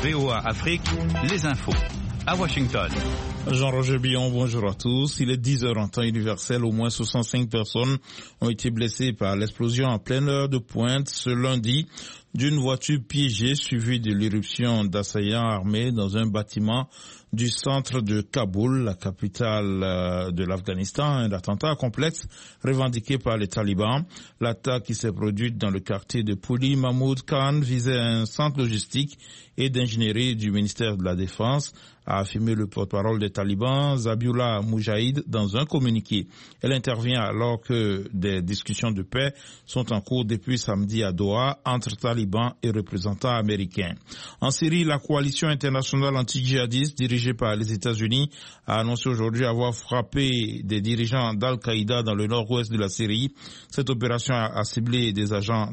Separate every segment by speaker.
Speaker 1: VOA Afrique, les infos. À Washington.
Speaker 2: Jean-Roger Billon, bonjour à tous. Il est 10h en temps universel. Au moins 65 personnes ont été blessées par l'explosion en pleine heure de pointe ce lundi d'une voiture piégée suivie de l'irruption d'assaillants armés dans un bâtiment du centre de Kaboul, la capitale de l'Afghanistan. Un attentat complexe revendiqué par les talibans. L'attaque qui s'est produite dans le quartier de Pouli Mahmoud Khan visait un centre logistique et d'ingénierie du ministère de la Défense, a affirmé le porte-parole des talibans, Zabiullah Mujahid, dans un communiqué. Elle intervient alors que des discussions de paix sont en cours depuis samedi à Doha entre talibans et représentants américains. En Syrie, la coalition internationale anti-djihadiste dirigée par les États-Unis a annoncé aujourd'hui avoir frappé des dirigeants d'Al-Qaïda dans le nord-ouest de la Syrie. Cette opération a ciblé des agents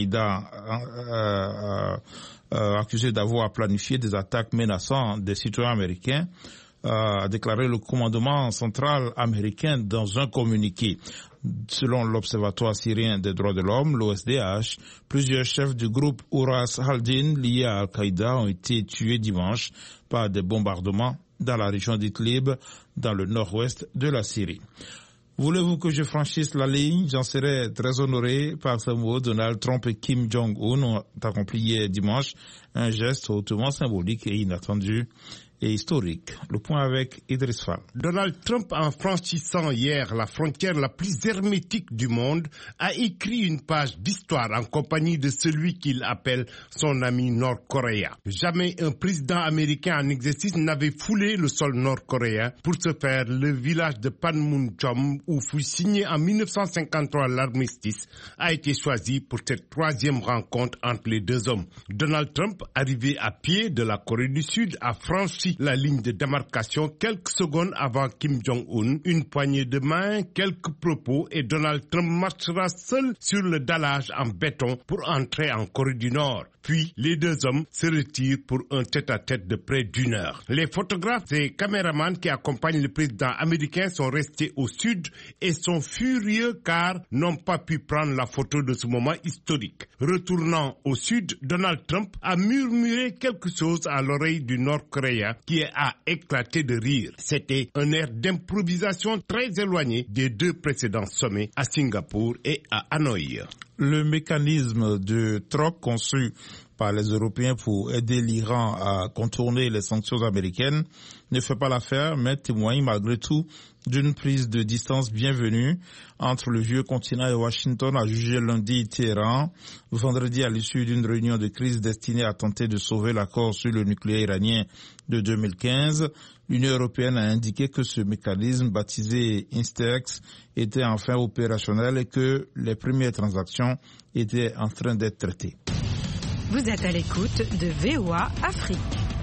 Speaker 2: d'Al-Qaïda accusés d'avoir planifié des attaques menaçant des citoyens américains, a déclaré le commandement central américain dans un communiqué. Selon l'Observatoire syrien des droits de l'homme, l'OSDH, plusieurs chefs du groupe Ouras Haldin liés à Al-Qaïda ont été tués dimanche par des bombardements dans la région d'Idlib, dans le nord-ouest de la Syrie. Voulez-vous que je franchisse la ligne? J'en serais très honoré par ce mot. Donald Trump et Kim Jong-un ont accompli hier dimanche un geste hautement symbolique et inattendu et historique. Le point avec Idriss Fall.
Speaker 3: Donald Trump, en franchissant hier la frontière la plus hermétique du monde, a écrit une page d'histoire en compagnie de celui qu'il appelle son ami nord-coréen. Jamais un président américain en exercice n'avait foulé le sol nord-coréen. Pour ce faire, le village de Panmunjom, où fut signé en 1953 l'armistice, a été choisi pour cette troisième rencontre entre les deux hommes. Donald Trump, arrivé à pied de la Corée du Sud, a franchi la ligne de démarcation quelques secondes avant Kim Jong-un. Une poignée de main, quelques propos et Donald Trump marchera seul sur le dallage en béton pour entrer en Corée du Nord. Puis, les deux hommes se retirent pour un tête-à-tête de près d'une heure. Les photographes et caméramans qui accompagnent le président américain sont restés au sud et sont furieux car n'ont pas pu prendre la photo de ce moment historique. Retournant au sud, Donald Trump a murmuré quelque chose à l'oreille du Nord-Coréen qui a éclaté de rire. C'était un air d'improvisation très éloigné des deux précédents sommets à Singapour et à Hanoï.
Speaker 2: Le mécanisme de troc conçu par les Européens pour aider l'Iran à contourner les sanctions américaines ne fait pas l'affaire, mais témoigne malgré tout d'une prise de distance bienvenue entre le vieux continent et Washington, a jugé lundi Téhéran. Vendredi, à l'issue d'une réunion de crise destinée à tenter de sauver l'accord sur le nucléaire iranien de 2015, l'Union européenne a indiqué que ce mécanisme baptisé Instex était enfin opérationnel et que les premières transactions étaient en train d'être traitées.
Speaker 4: Vous êtes à l'écoute de VOA Afrique.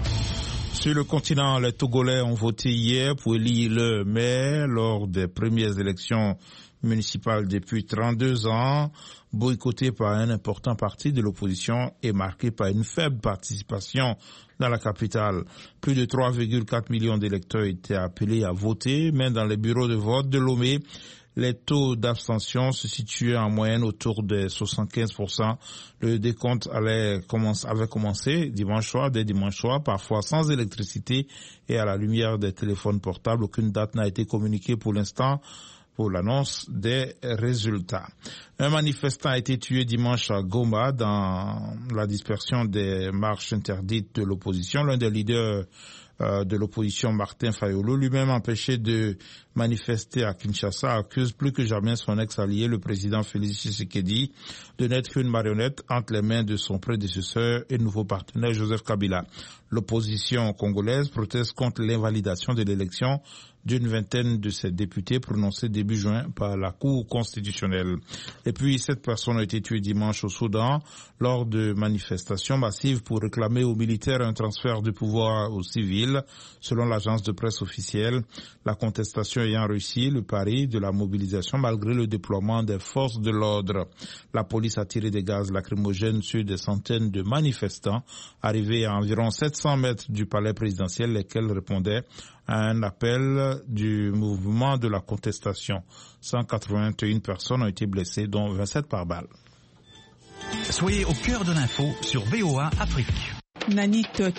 Speaker 2: Sur le continent, les Togolais ont voté hier pour élire le maire lors des premières élections municipales depuis 32 ans, boycotté par un important parti de l'opposition et marqué par une faible participation dans la capitale. Plus de 3,4 millions d'électeurs étaient appelés à voter, mais dans les bureaux de vote de Lomé, les taux d'abstention se situaient en moyenne autour de 75%. Le décompte avait commencé dès dimanche soir, parfois sans électricité et à la lumière des téléphones portables. Aucune date n'a été communiquée pour l'instant pour l'annonce des résultats. Un manifestant a été tué dimanche à Goma dans la dispersion des marches interdites de l'opposition. L'un des leaders de l'opposition, Martin Fayolo, lui-même empêché de manifester à Kinshasa, accuse plus que jamais son ex-allié, le président Félix Tshisekedi, de n'être qu'une marionnette entre les mains de son prédécesseur et nouveau partenaire Joseph Kabila. L'opposition congolaise proteste contre l'invalidation de l'élection d'une vingtaine de ses députés prononcés début juin par la Cour constitutionnelle. Et puis, 7 personnes ont été tuées dimanche au Soudan lors de manifestations massives pour réclamer aux militaires un transfert de pouvoir aux civils. Selon l'agence de presse officielle, la contestation ayant réussi le pari de la mobilisation malgré le déploiement des forces de l'ordre. La police a tiré des gaz lacrymogènes sur des centaines de manifestants arrivés à environ 700 mètres du palais présidentiel, lesquels répondaient à un appel du mouvement de la contestation. 181 personnes ont été blessées, dont 27 par balle.
Speaker 1: Soyez au cœur de l'info sur VOA Afrique.
Speaker 5: Nanit